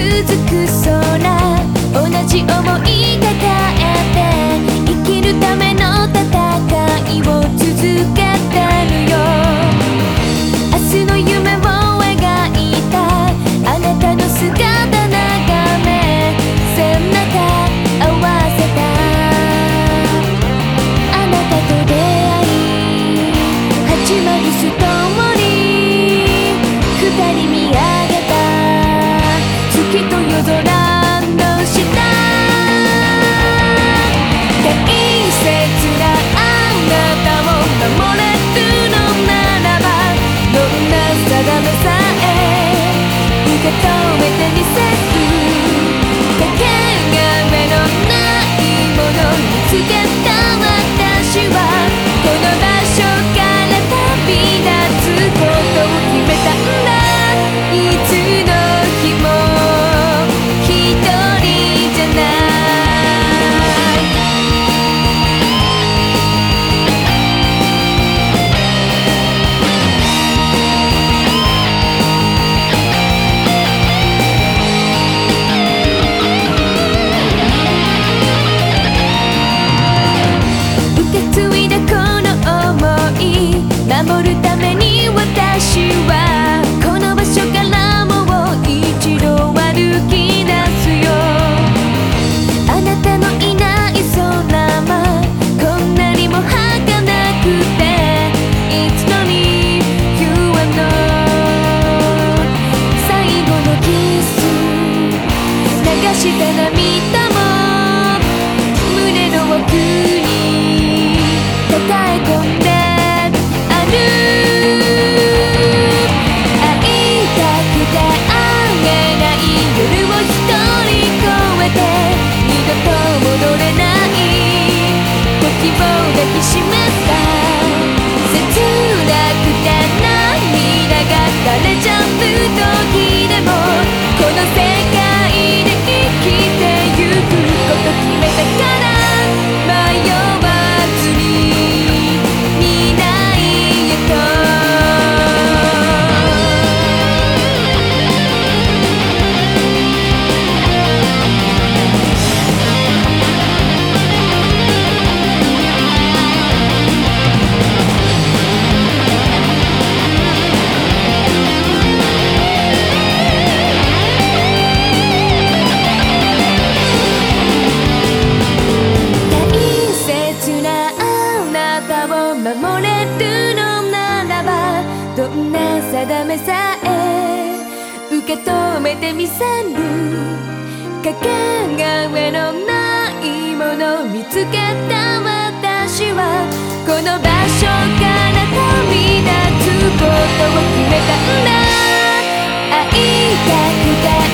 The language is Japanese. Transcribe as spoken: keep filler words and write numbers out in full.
く空、同じ想い抱えて生きるための戦いを続けてるよ。明日の夢を描いたあなたの姿眺め、背中合わせたあなたと出会い始まるストーリー、二人見上げた月と夜空の下、大切なあなたを守れるのならば、どんな定めさえ受け止めてみせる。かけがえのないもの見つけた私は、この場所から旅立つことを決めたんだ。いつの日も一人じゃない。受け継いだこの想い守るために、私はこの場所からもう一度歩き出すよ。あなたのいない空はこんなにも儚くて、いつのに You are know 最後のキス、流した涙も胸の奥に抱え込んである。希望抱きしめた切なくて涙が垂れちゃう時でも、この世界で生きてゆくこと決めたから、迷わずに未来へと。守れるのならば、どんな定めさえ受け止めてみせる。かけがえのないもの見つけた私は、この場所から旅立つことを決めたんだ。会いたくて